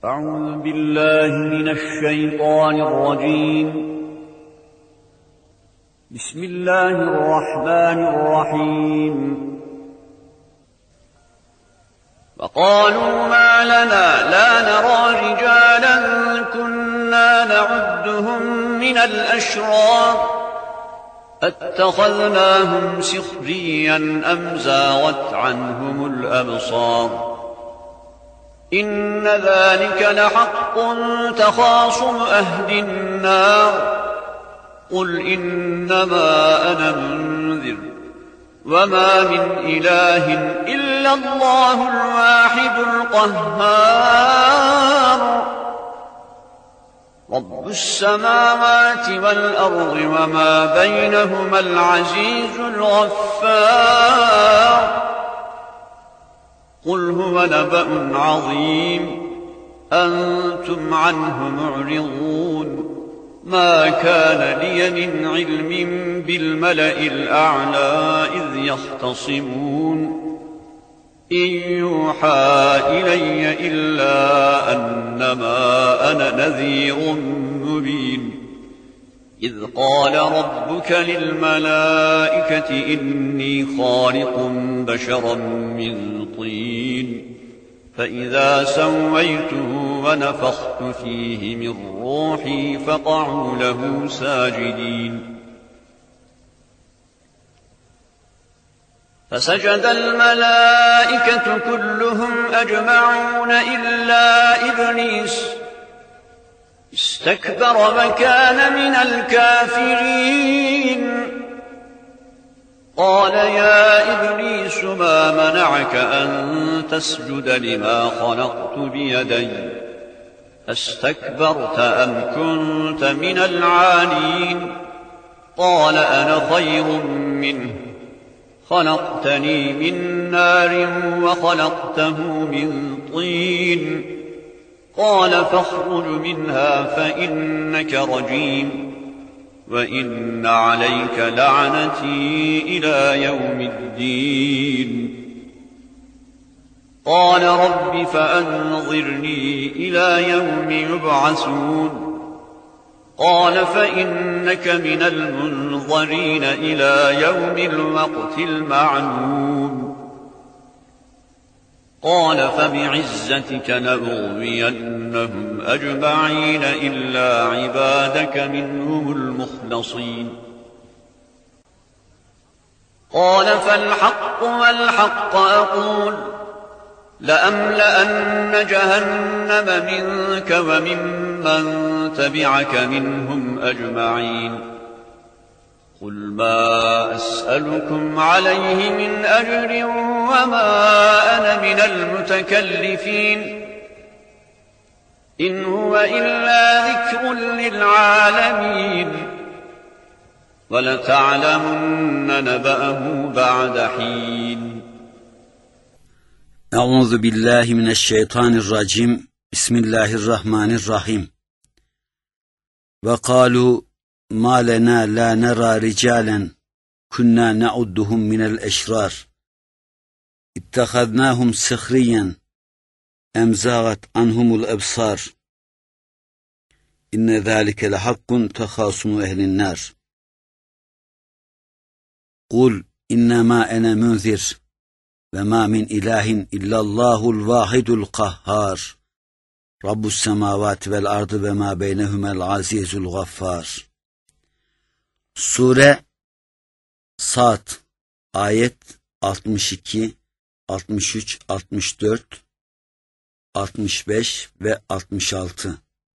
أعوذ بالله من الشيطان الرجيم. بسم الله الرحمن الرحيم. وقالوا ما لنا لا نرى رجالا كنا نعدهم من الأشرار اتخذناهم سخريا أم زاغت عنهم الأبصار إن ذلك لحق تخاصم أهل النار قل إنما أنا منذر وما من إله إلا الله الواحد القهار رب السماوات والأرض وما بينهما العزيز الغفار قل هو نبأ عظيم أنتم عنه معرضون ما كان لي من علم بالملأ الأعلى إذ يختصمون إن يوحى إلي إلا أنما أنا نذير مبين إذ قال ربك للملائكة إني خالق بشرا من طين فإذا سويته ونفخت فيه من روحي فقعوا له ساجدين فسجد الملائكة كلهم أجمعون إلا إبليس استكبر وكان من الكافرين قال يا إبليس ما منعك أن تسجد لما خلقت بيدي أستكبرت أم كنت من العالين قال أنا خير منه خلقتني من نار وخلقته من طين قال فاخرج منها فإنك رجيم وإن عليك لعنتي إلى يوم الدين قال رب فأنظرني إلى يوم يبعثون قال فإنك من المنظرين إلى يوم الوقت المعلوم قال فبعزتك لأغوينهم أجمعين إلا عبادك منهم المخلصين قال فالحق والحق أقول لأملأن جهنم منك وممن تبعك منهم أجمعين قل ما أسألكم عليه من أجر وما أنا من المتكلفين إن هو إلا ذكر للعالمين ولتعلمن نبأه بعد حين. أعوذ بالله من الشيطان الرجيم. بسم الله الرحمن الرحيم. وقالوا ما لنا لا نرى رجالا كنا نعدهم من الأشرار اتخذناهم سخريا أم زاغت عنهم الأبصار إن ذلك لحق تخاصم أهل النار قل إنما أنا منذر وما من إله إلا الله الواحد القهار رب السماوات والأرض وما بينهما العزيز الغفار. Sure Sad ayet 62, 63, 64, 65 ve 66.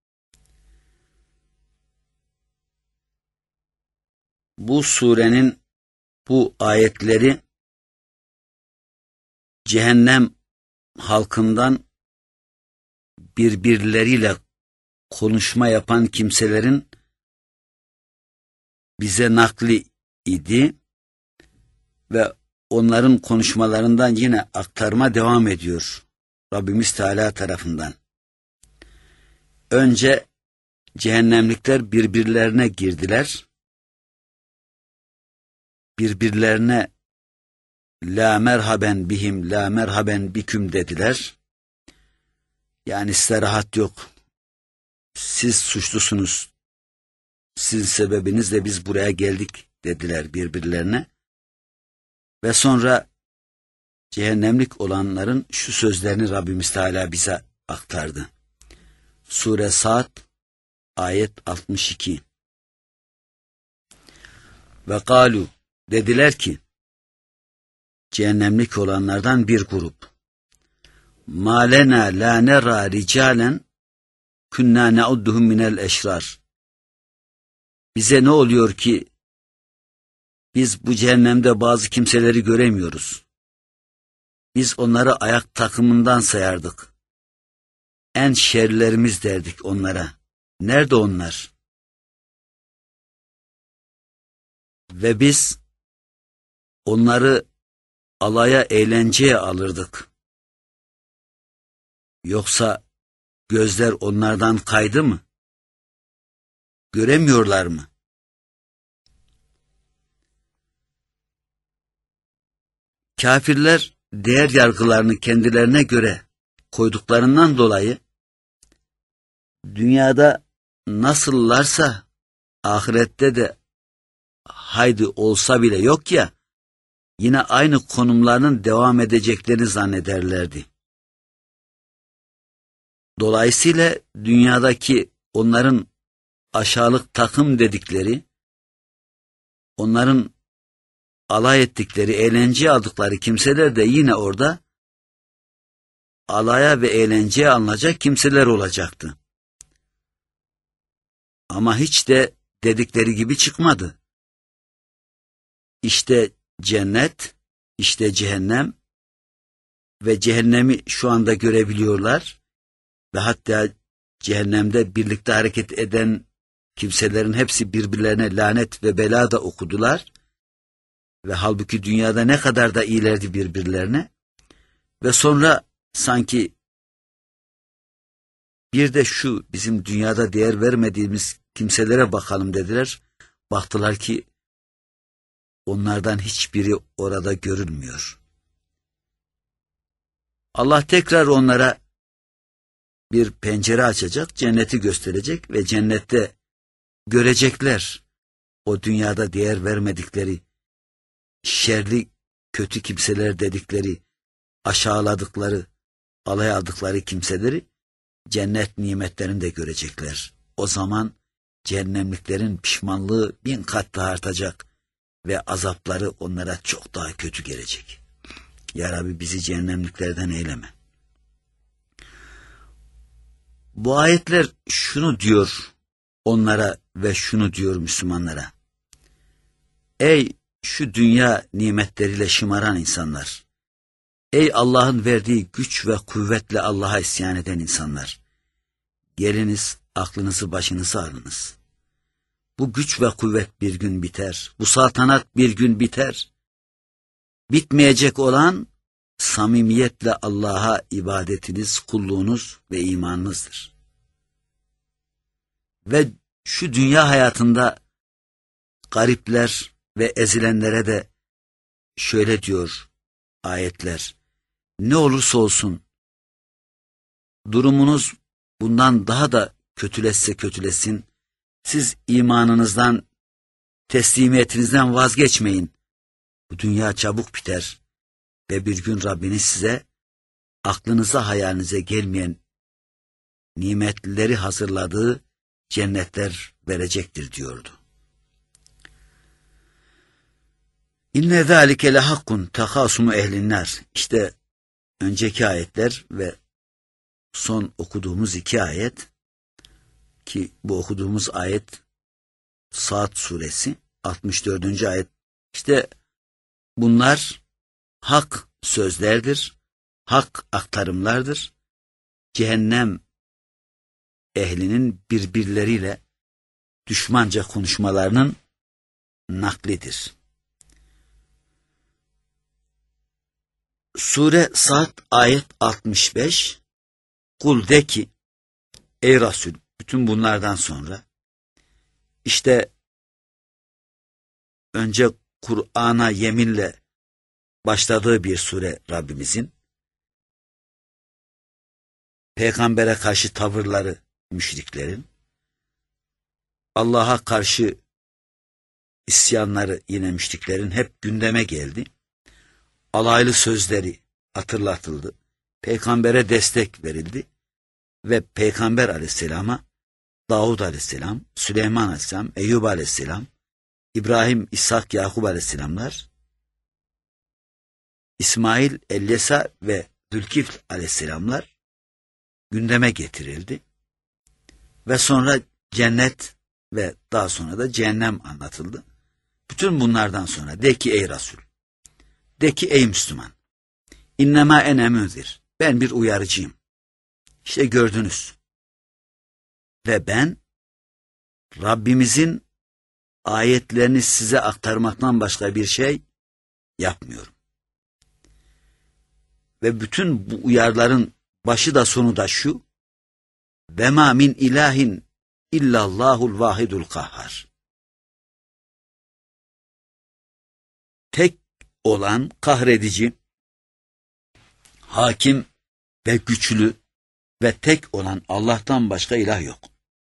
Bu surenin bu ayetleri cehennem halkından birbirleriyle konuşma yapan kimselerin bize nakli idi ve onların konuşmalarından yine aktarma devam ediyor Rabbimiz Teala tarafından. Önce cehennemlikler birbirlerine girdiler. Birbirlerine la merhaben bihim, la merhaben biküm dediler. Yani size rahat yok. Siz suçlusunuz. Sizin sebebinizle biz buraya geldik dediler birbirlerine. Ve sonra cehennemlik olanların şu sözlerini Rabbimiz Teala bize aktardı. Sure Sad ayet 62. Ve kalu, dediler ki, cehennemlik olanlardan bir grup, ma lena la nera ricalen kunna ne'udduhum minel eşrar. Bize ne oluyor ki biz bu cehennemde bazı kimseleri göremiyoruz. Biz onları ayak takımından sayardık. En şerlerimiz derdik onlara. Nerede onlar? Ve biz onları alaya, eğlenceye alırdık. Yoksa gözler onlardan kaydı mı? Göremiyorlar mı? Kafirler değer yargılarını kendilerine göre koyduklarından dolayı dünyada nasıllarsa ahirette de haydi olsa bile yok ya, yine aynı konumlarının devam edeceklerini zannederlerdi. Dolayısıyla dünyadaki onların aşağılık takım dedikleri, onların alay ettikleri, eğlenceye aldıkları kimseler de yine orada alaya ve eğlenceye alınacak kimseler olacaktı. Ama hiç de dedikleri gibi çıkmadı. İşte cennet, işte cehennem ve cehennemi şu anda görebiliyorlar ve hatta cehennemde birlikte hareket eden kimselerin hepsi birbirlerine lanet ve bela da okudular ve halbuki dünyada ne kadar da iyilerdi birbirlerine ve sonra sanki bir de şu bizim dünyada değer vermediğimiz kimselere bakalım dediler. Baktılar ki onlardan hiçbiri orada görülmüyor. Allah tekrar onlara bir pencere açacak, cenneti gösterecek ve cennette görecekler o dünyada değer vermedikleri, şerli, kötü kimseler dedikleri, aşağıladıkları, alay aldıkları kimseleri cennet nimetlerini de görecekler. O zaman cehennemliklerin pişmanlığı 1000 kat daha artacak ve azapları onlara çok daha kötü gelecek. Ya Rabbi bizi cehennemliklerden eyleme. Bu ayetler şunu diyor onlara ve şunu diyor Müslümanlara. Ey şu dünya nimetleriyle şımaran insanlar! Ey Allah'ın verdiği güç ve kuvvetle Allah'a isyan eden insanlar! Geliniz, aklınızı başınıza alınız. Bu güç ve kuvvet bir gün biter. Bu saltanat bir gün biter. Bitmeyecek olan samimiyetle Allah'a ibadetiniz, kulluğunuz ve imanınızdır. Ve şu dünya hayatında garipler ve ezilenlere de şöyle diyor ayetler. Ne olursa olsun durumunuz bundan daha da kötüleşse kötüleşsin, siz imanınızdan, teslimiyetinizden vazgeçmeyin. Bu dünya çabuk biter ve bir gün Rabbiniz size aklınıza hayalinize gelmeyen nimetleri hazırladığı cennetler verecektir diyordu. İnne zâlike lehakkun tehâsumu ehlinnâr. İşte önceki ayetler ve son okuduğumuz 2 ayet ki bu okuduğumuz ayet Sad suresi 64. ayet. İşte bunlar hak sözlerdir, hak aktarımlardır. Cehennem ehlinin birbirleriyle düşmanca konuşmalarının naklidir. Sure Sad ayet 65. Kul de ki ey Resul, bütün bunlardan sonra işte önce Kur'an'a yeminle başladığı bir sure Rabbimizin. peygambere karşı tavırları müşriklerin, Allah'a karşı isyanları yine müşriklerin hep gündeme geldi. Alaylı sözleri hatırlatıldı. Peygambere destek verildi ve Peygamber aleyhisselama Davud aleyhisselam, Süleyman aleyhisselam, Eyyub aleyhisselam, İbrahim, İshak, Yakup aleyhisselamlar, İsmail, Elyesa ve Zülkifl aleyhisselamlar gündeme getirildi. Ve sonra cennet ve daha sonra da cehennem anlatıldı. Bütün bunlardan sonra de ki ey Resul, de ki ey Müslüman, İnnemâ ene münzir, ben bir uyarıcıyım. İşte gördünüz. Ve ben Rabbimizin ayetlerini size aktarmaktan başka bir şey yapmıyorum. Ve bütün bu uyarıların başı da sonu da şu: ve ma min ilahin illallahul vahidul kahhar. Tek olan kahredici, hakim ve güçlü ve tek olan Allah'tan başka ilah yok.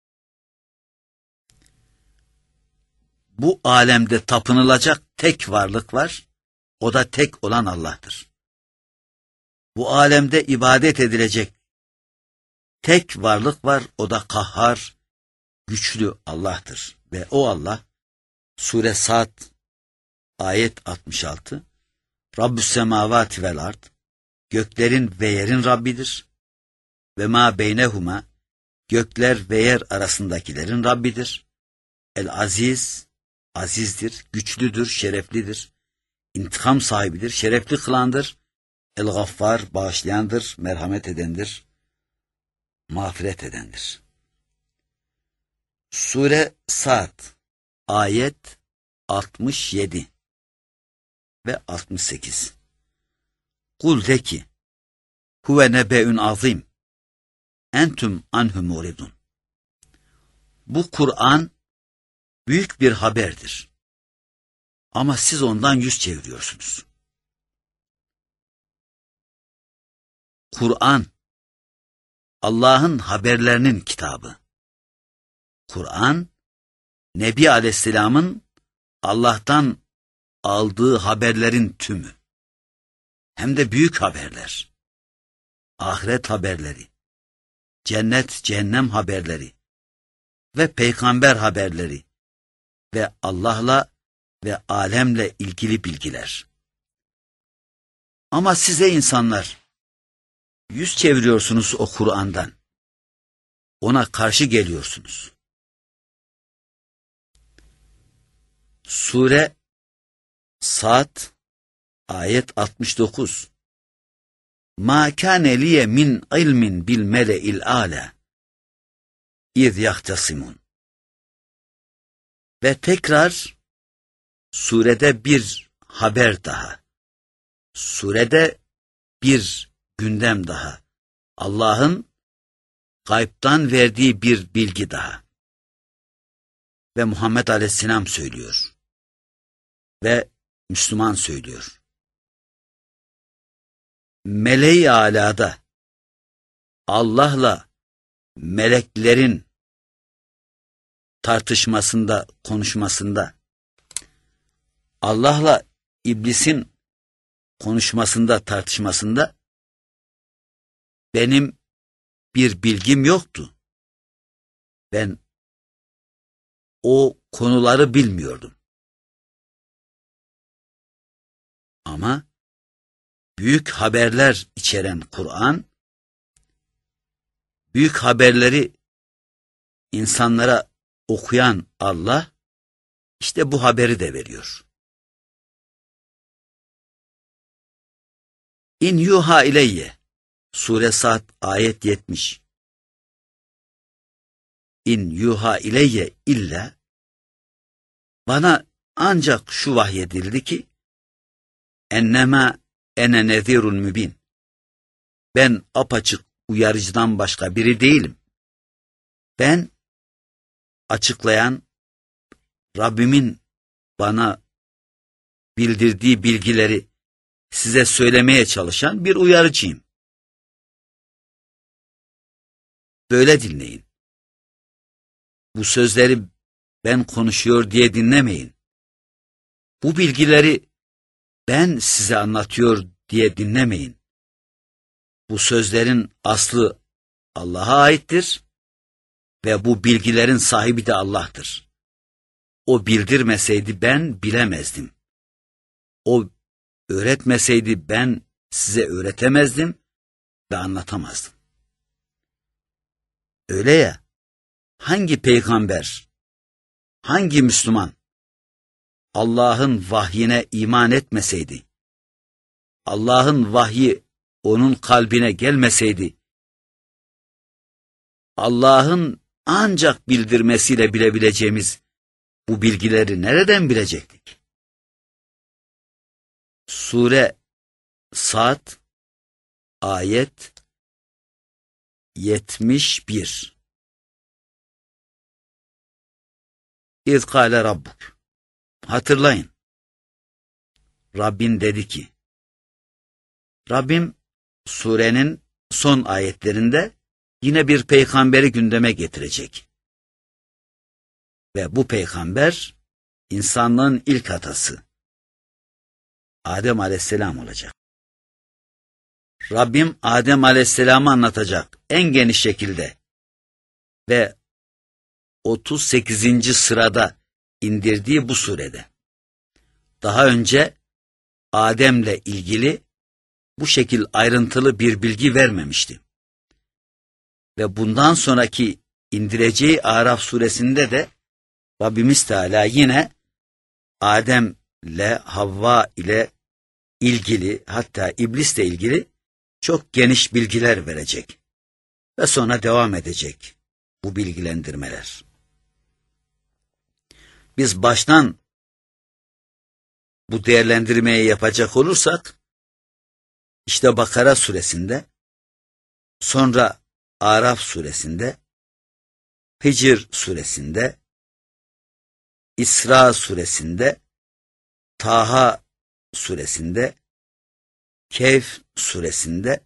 Bu alemde tapınılacak tek varlık var, o da tek olan Allah'tır. Bu alemde ibadet edilecek tek varlık var, o da kahhar, güçlü Allah'tır. Ve o Allah, Sure Sad, ayet 66, Rabbü's semavati vel ard, göklerin ve yerin Rabbidir. Ve ma beynehuma, gökler ve yer arasındakilerin Rabbidir. El aziz, azizdir, güçlüdür, şereflidir. İntikam sahibidir, şerefli kılandır. El gaffar, bağışlayandır, merhamet edendir, mağfiret edendir. Sure Sad, ayet 67 ve 68. Kul de ki, huve nebe'ün azim, entüm anhu muridun. Bu Kur'an büyük bir haberdir. Ama siz ondan yüz çeviriyorsunuz. Kur'an, Allah'ın haberlerinin kitabı. Kur'an, Nebi Aleyhisselam'ın Allah'tan aldığı haberlerin tümü. Hem de büyük haberler. Ahiret haberleri, cennet, cehennem haberleri ve peygamber haberleri ve Allah'la ve alemle ilgili bilgiler. Ama size insanlar, yüz çeviriyorsunuz o Kur'an'dan. Ona karşı geliyorsunuz. Sure Sad, ayet 69. Ma kâne liye min ilmin bil mele'il âlâ iz yahtasimun. Ve tekrar surede bir haber daha. Surede bir gündem daha. Allah'ın gaybtan verdiği bir bilgi daha. Ve Muhammed Aleyhisselam söylüyor. Ve Müslüman söylüyor. Meleği alada Allah'la meleklerin tartışmasında, konuşmasında, Allah'la iblisin konuşmasında, tartışmasında benim bir bilgim yoktu. Ben o konuları bilmiyordum. Ama büyük haberler içeren Kur'an, büyük haberleri insanlara okuyan Allah, işte bu haberi de veriyor. İn yuha ileyye, Sure Sad, ayet 70. İn yuha ileyye illa, bana ancak şu vahyedildi ki, ennema ene nezirun mübin. Ben apaçık uyarıcıdan başka biri değilim. Ben açıklayan, Rabbimin bana bildirdiği bilgileri size söylemeye çalışan bir uyarıcıyım. böyle dinleyin. Bu sözleri ben konuşuyor diye dinlemeyin. Bu bilgileri ben size anlatıyor diye dinlemeyin. Bu sözlerin aslı Allah'a aittir ve bu bilgilerin sahibi de Allah'tır. O bildirmeseydi ben bilemezdim. O öğretmeseydi ben size öğretemezdim ve anlatamazdım. Öyle ya, hangi peygamber, hangi Müslüman Allah'ın vahyine iman etmeseydi, Allah'ın vahyi onun kalbine gelmeseydi, Allah'ın ancak bildirmesiyle bilebileceğimiz bu bilgileri nereden bilecektik? Sure Sad ayet 71. İz kâle rabbuk. Hatırlayın. Rabbin dedi ki, Rabbim surenin son ayetlerinde yine bir peygamberi gündeme getirecek. Ve bu peygamber insanlığın ilk atası Adem Aleyhisselam olacak. Rabbim Adem Aleyhisselam'ı anlatacak en geniş şekilde ve 38. sırada indirdiği bu surede. Daha önce Adem'le ilgili bu şekil ayrıntılı bir bilgi vermemişti. Ve bundan sonraki indireceği Araf suresinde de Rabbimiz Teala yine Adem'le Havva ile ilgili, hatta iblisle ilgili çok geniş bilgiler verecek. Ve sonra devam edecek bu bilgilendirmeler. Biz baştan bu değerlendirmeyi yapacak olursak, işte Bakara suresinde, sonra Araf suresinde, Hicr suresinde, İsra suresinde, Taha suresinde, Kehf suresinde,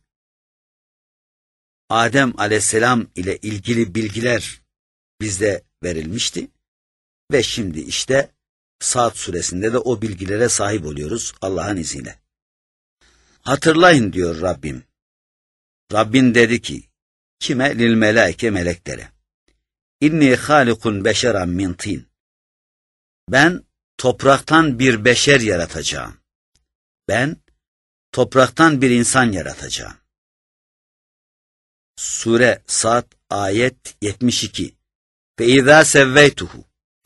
Adem Aleyhisselam ile ilgili bilgiler bizde verilmişti. Ve şimdi işte Sad suresinde de o bilgilere sahip oluyoruz Allah'ın izniyle. Hatırlayın diyor Rabbim. Rabbin dedi ki, kime? Lil melaike, meleklere. İnni halikun beşeran min tin. Ben topraktan bir beşer yaratacağım. Ben topraktan bir insan yaratacağım. Sure Sad ayet 72. Fe izâ sevveytuhu.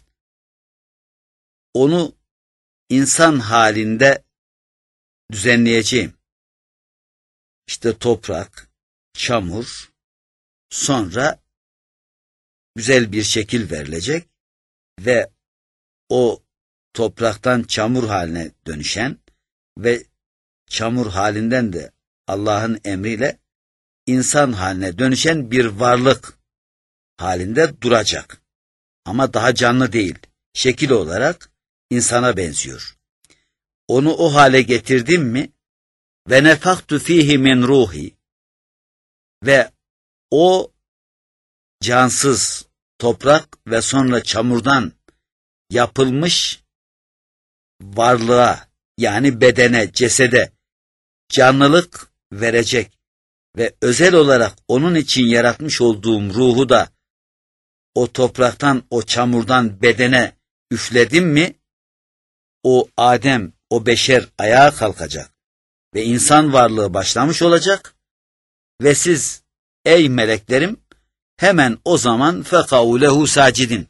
Onu insan halinde düzenleyeceğim. İşte toprak, çamur, sonra güzel bir şekil verilecek ve o topraktan çamur haline dönüşen ve çamur halinden de Allah'ın emriyle insan haline dönüşen bir varlık halinde duracak. Ama daha canlı değil. Şekil olarak insana benziyor. Onu o hale getirdim mi ve nefaktu fihi min ruhi, ve o cansız toprak ve sonra çamurdan yapılmış varlığa, yani bedene, cesede canlılık verecek ve özel olarak onun için yaratmış olduğum ruhu da o topraktan, o çamurdan bedene üfledim mi, o Adem, o beşer ayağa kalkacak ve insan varlığı başlamış olacak ve siz ey meleklerim hemen o zaman fekau lehu sacidin,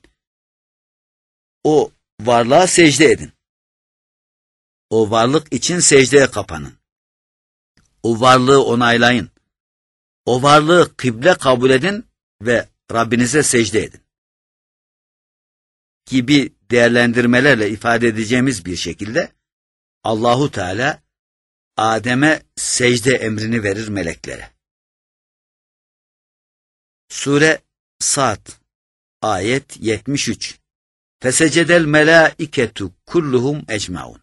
o varlığa secde edin. O varlık için secdeye kapanın. O varlığı onaylayın. O varlığı kıble kabul edin ve Rabbinize secde edin. Gibi değerlendirmelerle ifade edeceğimiz bir şekilde Allahu Teala Adem'e secde emrini verir meleklere. Sure Sad ayet 73. Fesecedel melâiketu kulluhum ecmaun.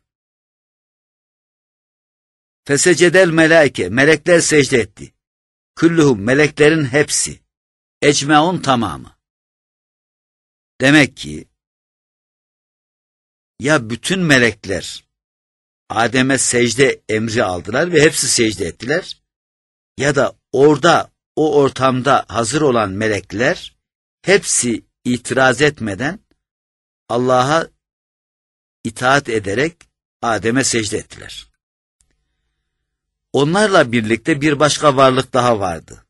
Fesecedel melâike, melekler secde etti. Kulluhum, meleklerin hepsi. ecmeun tamamı. Demek ki ya bütün melekler Adem'e secde emri aldılar ve hepsi secde ettiler, ya da orada o ortamda hazır olan melekler hepsi itiraz etmeden Allah'a itaat ederek Adem'e secde ettiler. Onlarla birlikte bir başka varlık daha vardı.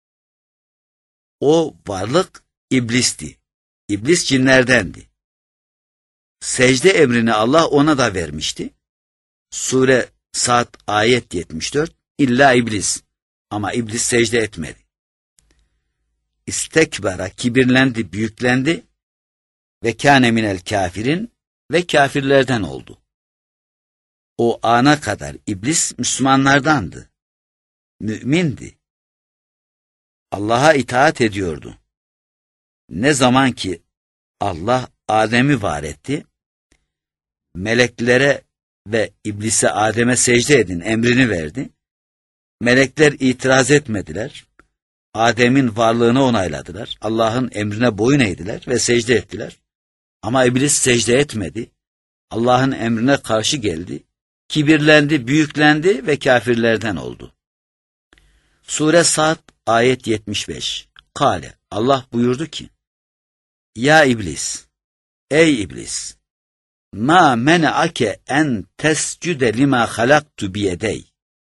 O varlık iblisti. İblis cinlerdendi. Secde emrini Allah ona da vermişti. Sure Sad ayet 74. İlla iblis. Ama iblis secde etmedi. İstekbara, kibirlendi, büyüklendi ve kâne minel kafirin ve kafirlerden oldu. O ana kadar iblis Müslümanlardandı. Mümindi. Allah'a itaat ediyordu. Ne zaman ki Allah Adem'i var etti, meleklere ve iblise Adem'e secde edin emrini verdi. Melekler itiraz etmediler. Adem'in varlığını onayladılar. Allah'ın emrine boyun eğdiler ve secde ettiler. Ama iblis secde etmedi. Allah'ın emrine karşı geldi. Kibirlendi, büyüklendi ve kafirlerden oldu. Sure Sad ayet 75. Kale, Allah buyurdu ki, Ya iblis, ey iblis, ma mene'ake en tescüde lima halaktu biyedey.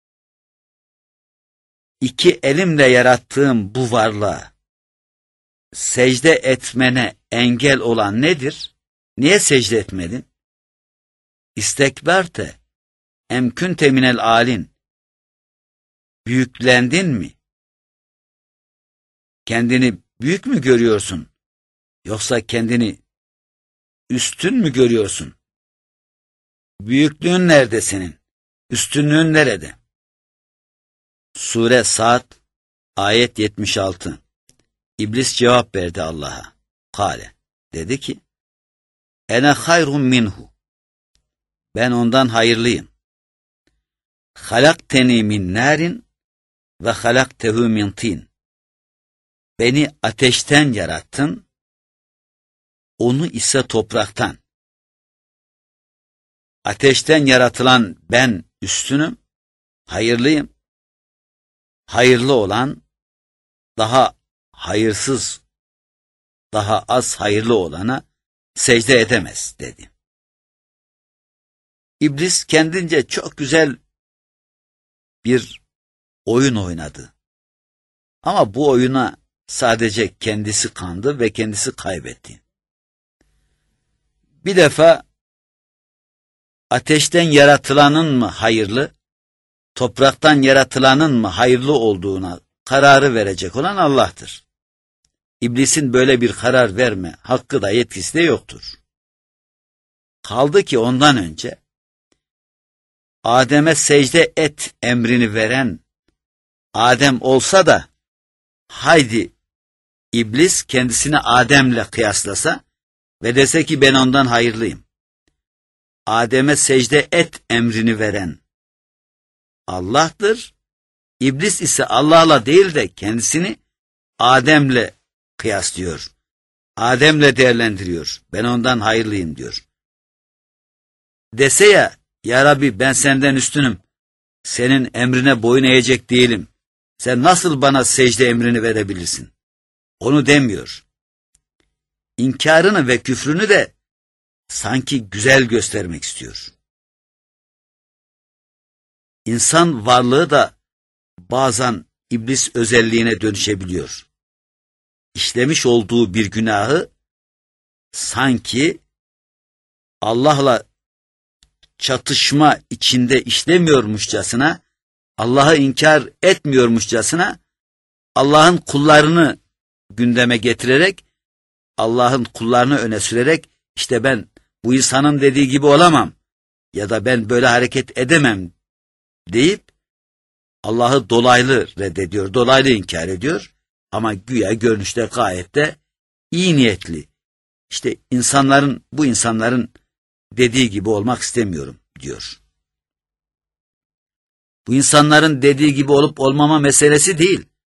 İki elimle yarattığım bu varlığa secde etmene engel olan nedir? Niye secde etmedin? İstekberte emkünte minel alin. Büyüklendin mi? Kendini büyük mü görüyorsun? Yoksa kendini üstün mü görüyorsun? Büyüklüğün nerede senin? Üstünlüğün nerede? Sure Sad ayet 76. İblis cevap verdi Allah'a. Kale, dedi ki, ene hayrun minhu. Ben ondan hayırlıyım. Halakteni min narin ve halaktehu min tin. Beni ateşten yarattın, onu ise topraktan. Ateşten yaratılan ben üstünüm, hayırlıyım. Hayırlı olan daha hayırsız, daha az hayırlı olana secde edemez dedi. İblis kendince çok güzel bir oyun oynadı. Ama bu oyuna sadece kendisi kandı ve kendisi kaybetti. Bir defa ateşten yaratılanın mı hayırlı, topraktan yaratılanın mı hayırlı olduğuna kararı verecek olan Allah'tır. İblisin böyle bir karar verme hakkı da yetkisi de yoktur. Kaldı ki ondan önce Adem'e secde et emrini veren Adem olsa da haydi İblis kendisini Adem'le kıyaslasa ve dese ki ben ondan hayırlıyım. Adem'e secde et emrini veren Allah'tır. İblis ise Allah'la değil de kendisini Adem'le kıyaslıyor. Adem'le değerlendiriyor. Ben ondan hayırlıyım diyor. Dese ya Rabbi ben senden üstünüm. Senin emrine boyun eğecek değilim. Sen nasıl bana secde emrini verebilirsin? Onu demiyor. İnkarını ve küfrünü de sanki güzel göstermek istiyor. İnsan varlığı da bazen iblis özelliğine dönüşebiliyor. İşlemiş olduğu bir günahı sanki Allah'la çatışma içinde işlemiyormuşçasına, Allah'ı inkar etmiyormuşçasına, Allah'ın kullarını gündeme getirerek, Allah'ın kullarını öne sürerek, işte ben bu insanın dediği gibi olamam ya da ben böyle hareket edemem deyip Allah'ı dolaylı reddediyor, dolaylı inkar ediyor ama güya görünüşte gayet de iyi niyetli. İşte bu insanların dediği gibi olmak istemiyorum diyor. Bu insanların dediği gibi olup olmama meselesi değil.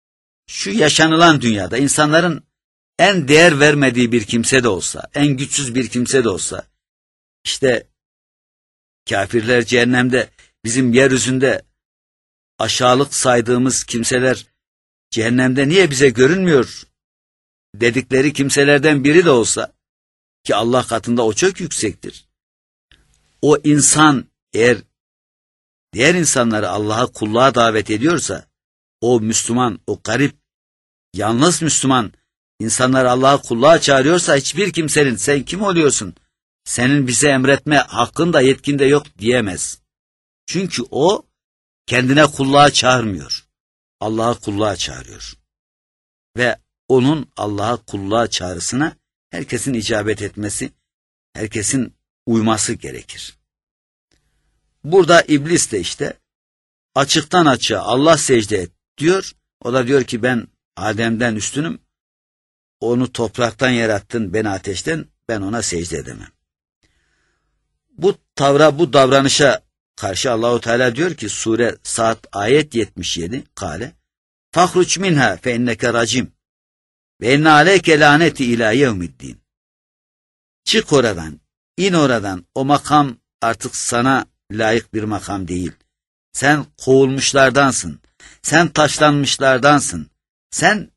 şu yaşanılan dünyada insanların en değer vermediği bir kimse de olsa, en güçsüz bir kimse de olsa, işte kafirler cehennemde, bizim yeryüzünde aşağılık saydığımız kimseler cehennemde niye bize görünmüyor dedikleri kimselerden biri de olsa, ki Allah katında o çok yüksektir. O insan eğer diğer insanları Allah'a kulluğa davet ediyorsa, o Müslüman, o garip, yalnız Müslüman insanları Allah'a kulluğa çağırıyorsa, hiçbir kimsenin sen kim oluyorsun, senin bize emretme hakkın da yetkin de yok diyemez. Çünkü o kendine kulluğa çağırmıyor. Allah'a kulluğa çağırıyor. Ve onun Allah'a kulluğa çağrısına herkesin icabet etmesi, herkesin uyması gerekir. Burada iblis de işte açıktan açığa Allah secde et diyor. O da diyor ki ben Adem'den üstünüm. Onu topraktan yarattın, beni ateşten, ben ona secde edemem. Bu tavra, bu davranışa karşı Allahu Teala diyor ki Sure Saat ayet 77 kâle fahruç minha fe inneke racim ve inne aleyke laneti ila yevmiddin. Çık oradan, in oradan, o makam artık sana layık bir makam değil. Sen kovulmuşlardansın, sen taşlanmışlardansın, sen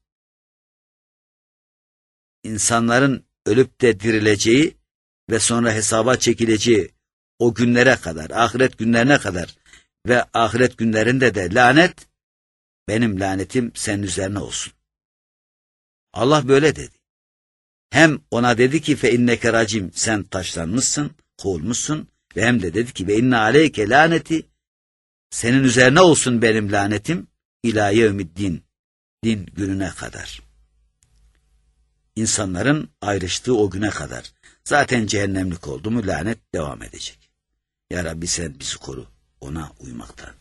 insanların ölüp de dirileceği ve sonra hesaba çekileceği o günlere kadar, ahiret günlerine kadar ve ahiret günlerinde de lanet, benim lanetim senin üzerine olsun. Allah böyle dedi. Hem ona dedi ki fe inneke racim, sen taşlanmışsın, kovulmuşsun, ve hem de dedi ki ve inne aleyke laneti, senin üzerine olsun benim lanetim ilâ yevmiddin, din gününe kadar. İnsanların ayrıştığı o güne kadar. Zaten cehennemlik oldu mu lanet devam edecek. Ya Rabbi sen bizi koru ona uymaktan.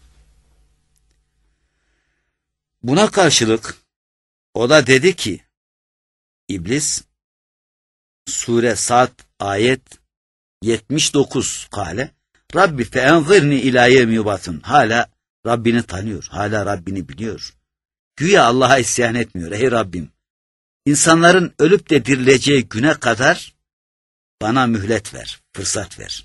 Buna karşılık o da dedi ki İblis Sure Saat ayet 79 kâle Rabbi fe enzirni ilâ yevmi yub'atun. Hala Rabbini tanıyor, hala Rabbini biliyor. Güya Allah'a isyan etmiyor. Ey Rabbim, İnsanların ölüp de dirileceği güne kadar bana mühlet ver, fırsat ver.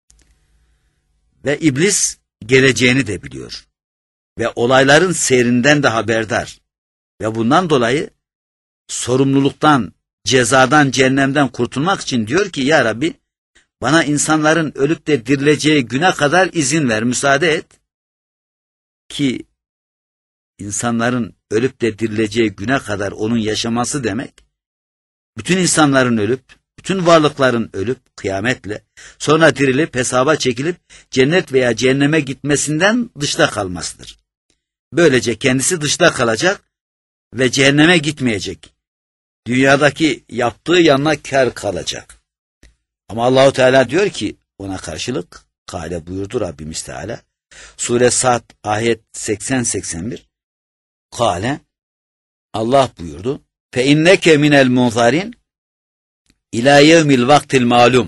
Ve iblis geleceğini de biliyor. Ve olayların seyrinden de haberdar. Ve bundan dolayı sorumluluktan, cezadan, cehennemden kurtulmak için diyor ki ya Rabbi, bana insanların ölüp de dirileceği güne kadar izin ver, müsaade et. Ki insanların ölüp de dirileceği güne kadar onun yaşaması demek, bütün insanların ölüp, bütün varlıkların ölüp kıyametle, sonra dirilip hesaba çekilip cennet veya cehenneme gitmesinden dışta kalmasıdır. Böylece kendisi dışta kalacak ve cehenneme gitmeyecek. Dünyadaki yaptığı yanına kâr kalacak. Ama Allahu Teala diyor ki ona karşılık, kâle buyurdu Rabbimiz Teala, Sure Saat ayet 80-81, kâle, Allah buyurdu, fe inneke minel munzarin ilâ yevmil vaktil malum.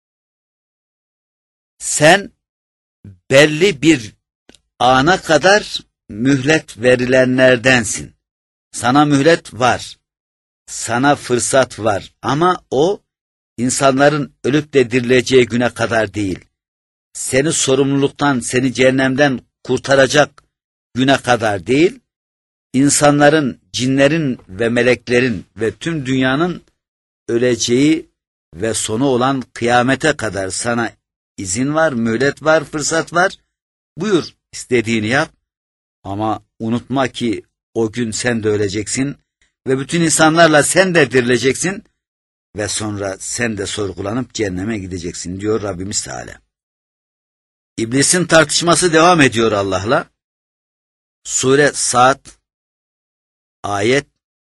Sen belli bir ana kadar mühlet verilenlerdensin. Sana mühlet var. Sana fırsat var. Ama o insanların ölüp de dirileceği güne kadar değil. Seni sorumluluktan, seni cehennemden kurtaracak güne kadar değil. İnsanların, cinlerin ve meleklerin ve tüm dünyanın öleceği ve sonu olan kıyamete kadar sana izin var, mühlet var, fırsat var. Buyur, istediğini yap. Ama unutma ki o gün sen de öleceksin ve bütün insanlarla sen de dirileceksin ve sonra sen de sorgulanıp cehenneme gideceksin diyor Rabbimiz Teala. İblisin tartışması devam ediyor Allah'la. Sure Saat ayet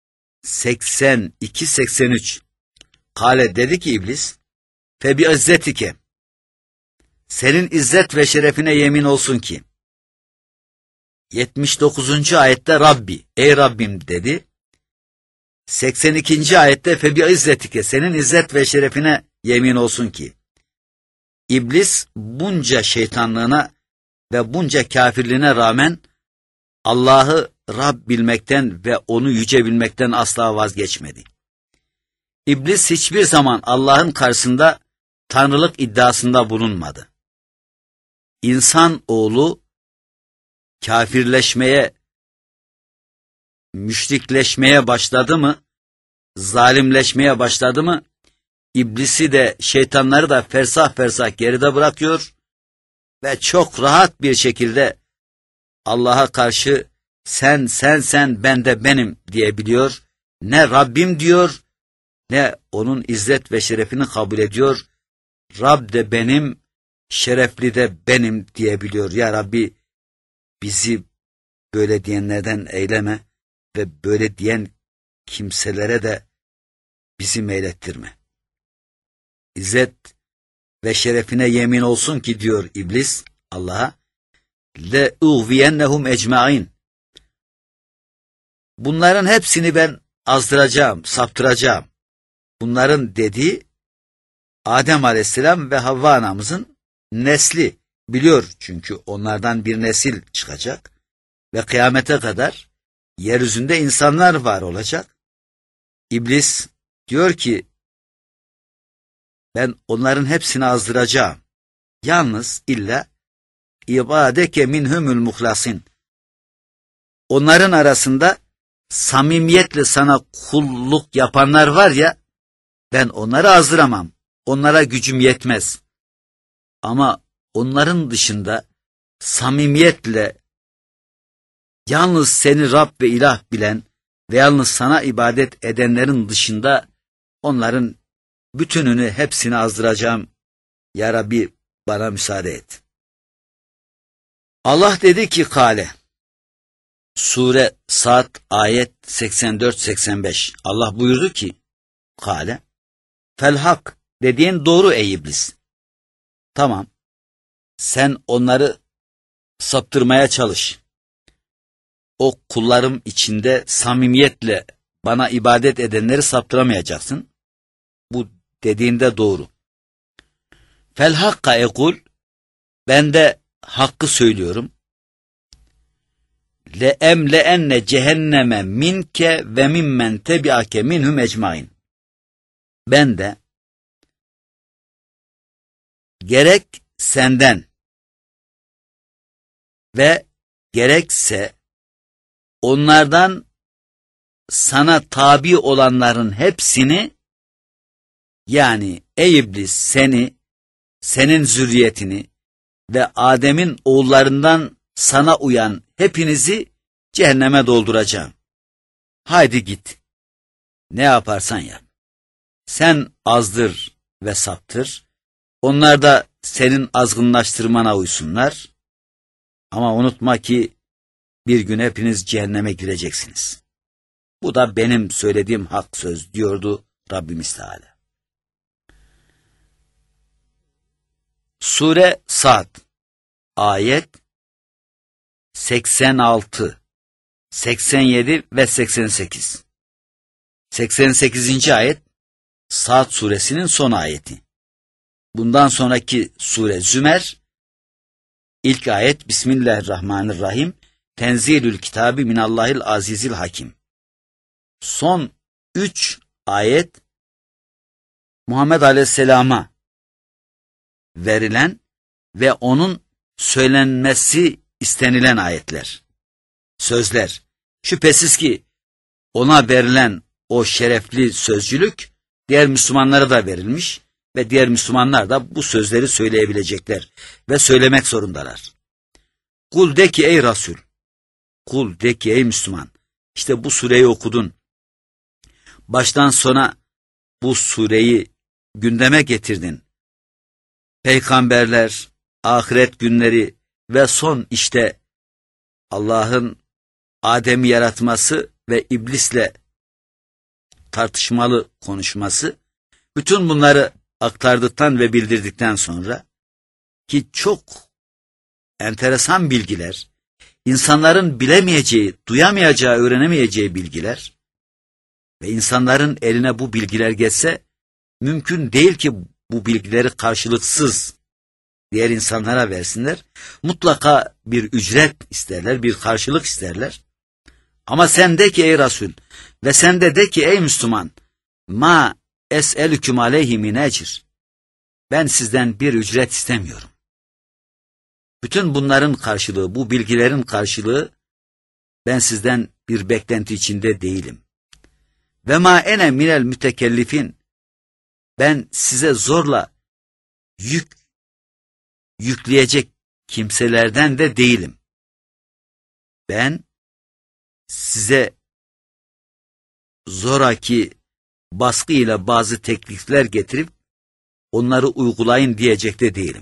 82-83. Kale dedi ki iblis, fe bi izzetike, senin izzet ve şerefine yemin olsun ki. 79. ayette Rabbi, ey Rabbim dedi. 82. ayette fe bi izzetike, senin izzet ve şerefine yemin olsun ki. İblis bunca şeytanlığına ve bunca kafirliğine rağmen Allah'ı Rab bilmekten ve onu yüce bilmekten asla vazgeçmedi. İblis hiçbir zaman Allah'ın karşısında tanrılık iddiasında bulunmadı. İnsan oğlu kafirleşmeye, müşrikleşmeye başladı mı, zalimleşmeye başladı mı, İblisi de şeytanları da fersah fersah geride bırakıyor ve çok rahat bir şekilde Allah'a karşı sen ben de benim diyebiliyor. Ne Rabbim diyor ne onun izzet ve şerefini kabul ediyor. Rab de benim, şerefli de benim diyebiliyor. Ya Rabbi bizi böyle diyenlerden eyleme ve böyle diyen kimselere de bizi meylettirme. İzzet ve şerefine yemin olsun ki diyor İblis Allah'a, le uğviyennehum ecmaîn. Bunların hepsini ben azdıracağım, saptıracağım. Bunların dediği Adem Aleyhisselam ve Havva anamızın nesli, biliyor çünkü onlardan bir nesil çıkacak ve kıyamete kadar yeryüzünde insanlar var olacak. İblis diyor ki ben onların hepsini azdıracağım. Yalnız illa ibadeke minhumul muhlasin. Onların arasında samimiyetle sana kulluk yapanlar var ya, ben onları azdıramam. Onlara gücüm yetmez. Ama onların dışında samimiyetle yalnız seni Rab ve ilah bilen ve yalnız sana ibadet edenlerin dışında onların bütününü, hepsini azdıracağım. Ya Rabbi bana müsaade et. Allah dedi ki kale. Sure Sad ayet 84-85. Allah buyurdu ki kale. Felhak dediğin doğru ey iblis. Tamam. Sen onları saptırmaya çalış. O kullarım içinde samimiyetle bana ibadet edenleri saptıramayacaksın. Bu dediğinde doğru. Felhakka ekul, ben de hakkı söylüyorum. Le emleenne cehenneme minke ve mimmen tebiake minhum ecmain. Ben de gerek senden ve gerekse onlardan sana tabi olanların hepsini, yani ey iblis seni, senin zürriyetini ve Adem'in oğullarından sana uyan hepinizi cehenneme dolduracağım. Haydi git. Ne yaparsan yap. Sen azdır ve saptır. Onlar da senin azgınlaştırmana uysunlar. Ama unutma ki bir gün hepiniz cehenneme gireceksiniz. Bu da benim söylediğim hak söz diyordu Rabbimiz Teala. Sure Sad ayet 86, 87 ve 88. 88. ayet Sad suresinin son ayeti. Bundan sonraki sure Zümer, ilk ayet Bismillahirrahmanirrahim. Tenzilül kitabı minallahil azizil hakim. Son 3 ayet Muhammed Aleyhisselam'a verilen ve onun söylenmesi istenilen ayetler, sözler. Şüphesiz ki ona verilen o şerefli sözcülük diğer Müslümanlara da verilmiş ve diğer Müslümanlar da bu sözleri söyleyebilecekler ve söylemek zorundalar. Kul de ki ey Resul, kul de ki ey Müslüman, işte bu sureyi okudun. Baştan sona bu sureyi gündeme getirdin. Peygamberler, ahiret günleri ve son işte Allah'ın Adem'i yaratması ve iblisle tartışmalı konuşması, bütün bunları aktardıktan ve bildirdikten sonra ki çok enteresan bilgiler, insanların bilemeyeceği, duyamayacağı, öğrenemeyeceği bilgiler ve insanların eline bu bilgiler geçse mümkün değil ki bu bilgileri karşılıksız diğer insanlara versinler. Mutlaka bir ücret isterler, bir karşılık isterler. Ama sen de ki ey Resul ve sen de ki ey Müslüman, ma es'elüküm aleyhi min ecr. Ben sizden bir ücret istemiyorum. Bütün bunların karşılığı, bu bilgilerin karşılığı, ben sizden bir beklenti içinde değilim. Ve ma ene minel mütekellifin. Ben size zorla yükleyecek kimselerden de değilim. Ben size zoraki baskıyla bazı teklifler getirip onları uygulayın diyecek de değilim.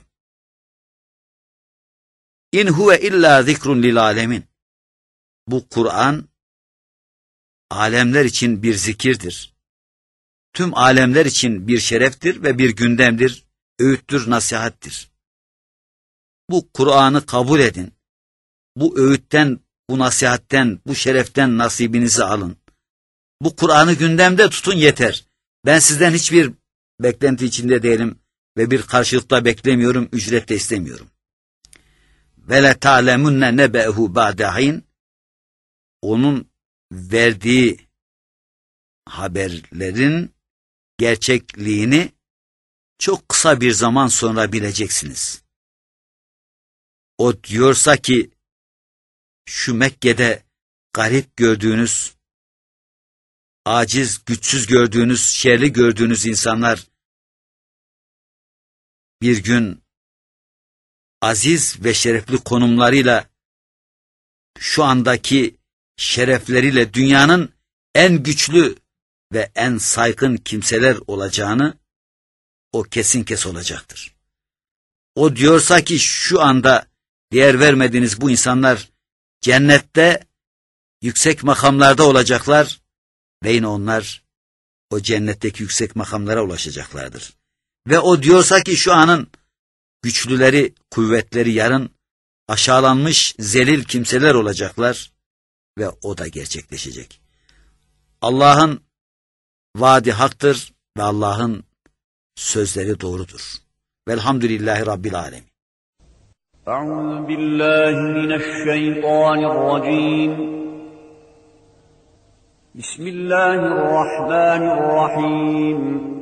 İn huve illa zikrun lil alemin. Bu Kur'an alemler için bir zikirdir. Tüm alemler için bir şereftir ve bir gündemdir, öğüttür, nasihattir. Bu Kur'an'ı kabul edin. Bu öğütten, bu nasihatten, bu şereften nasibinizi alın. Bu Kur'an'ı gündemde tutun yeter. Ben sizden hiçbir beklenti içinde değilim ve bir karşılıkta beklemiyorum, ücret de istemiyorum. Ve le ta'lemunne nebe'hu ba'dahin. Onun verdiği haberlerin gerçekliğini çok kısa bir zaman sonra bileceksiniz. O diyorsa ki şu Mekke'de garip gördüğünüz, aciz, güçsüz gördüğünüz, şerli gördüğünüz insanlar bir gün aziz ve şerefli konumlarıyla, şu andaki şerefleriyle dünyanın en güçlü ve en saygın kimseler olacağını o kesin kes olacaktır. O diyorsa ki şu anda değer vermediğiniz bu insanlar cennette yüksek makamlarda olacaklar ve yine onlar o cennetteki yüksek makamlara ulaşacaklardır. Ve o diyorsa ki şu anın güçlüleri, kuvvetleri yarın aşağılanmış, zelil kimseler olacaklar ve o da gerçekleşecek. Allah'ın vaadi haktır ve Allah'ın sözleri doğrudur. Velhamdülillahi Rabbil alemin. Euzu billahi mineşşeytanirracim. Bismillahirrahmanirrahim.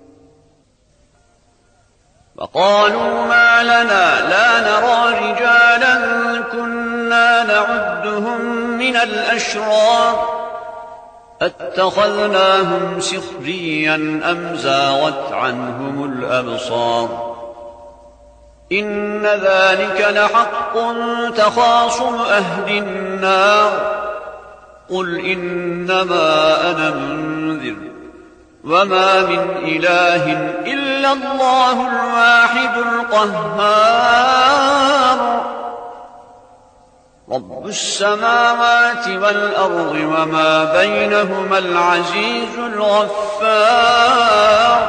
وقالوا ما لنا لا نرى رجالا كنا نعدهم من الأشرار أتخذناهم سخريا أم زاغت عنهم الأبصار إن ذلك لحق تخاصم أهل النار قل إنما أنا منذر وما من إله إلا الله الواحد القهار رب السماوات والأرض وما بينهما العزيز الغفار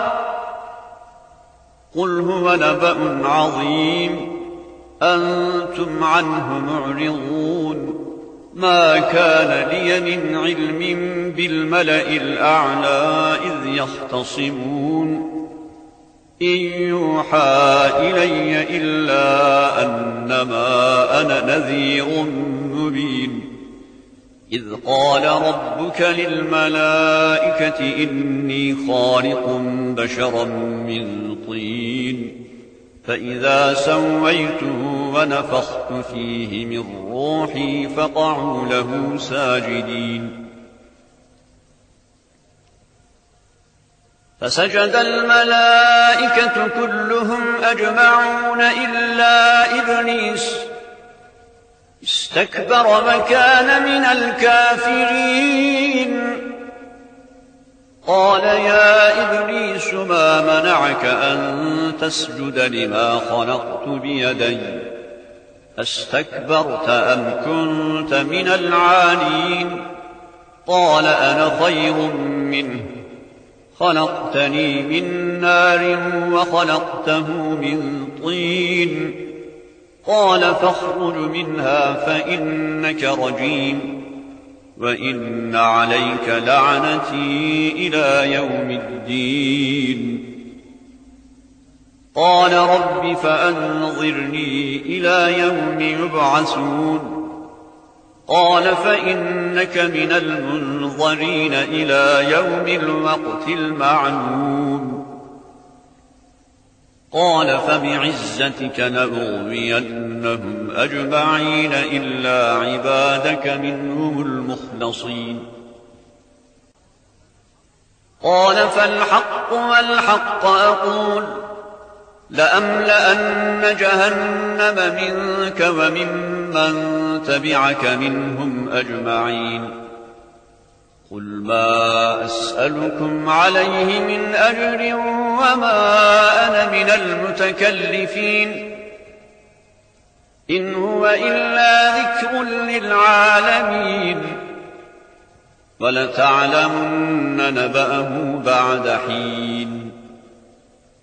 قل هو نبأ عظيم أنتم عنه معرضون ما كان لي من علم بالملأ الأعلى إذ يختصمون إن يوحى إلي إلا أنما أنا نذير مبين إذ قال ربك للملائكة إني خالق بشرا من طين فإذا سويته ونفخت فيه من روحي فقعوا له ساجدين فسجد الملائكة كلهم أجمعون إلا إبليس استكبر وكان من الكافرين قال يا إبليس ما منعك أن تسجد لما خلقت بيدي أستكبرت أم كنت من العالين قال أنا خير منه خلقتني من نار وخلقته من طين قال فاخرج منها فإنك رجيم وإن عليك لعنتي إلى يوم الدين قال رب فأنظرني إلى يوم يبعثون قال فإنك من المنظرين إلى يوم الوقت المعلوم قال فبعزتك لأغوينهم أجمعين إلا عبادك منهم المخلصين قال فالحق والحق أقول لأملأن جهنم منك وممن تبعك منهم أجمعين قل ما أسألكم عليه من أجر وما أنا من المتكلفين إن هو إلا ذكر للعالمين ولتعلمن نبأه بعد حين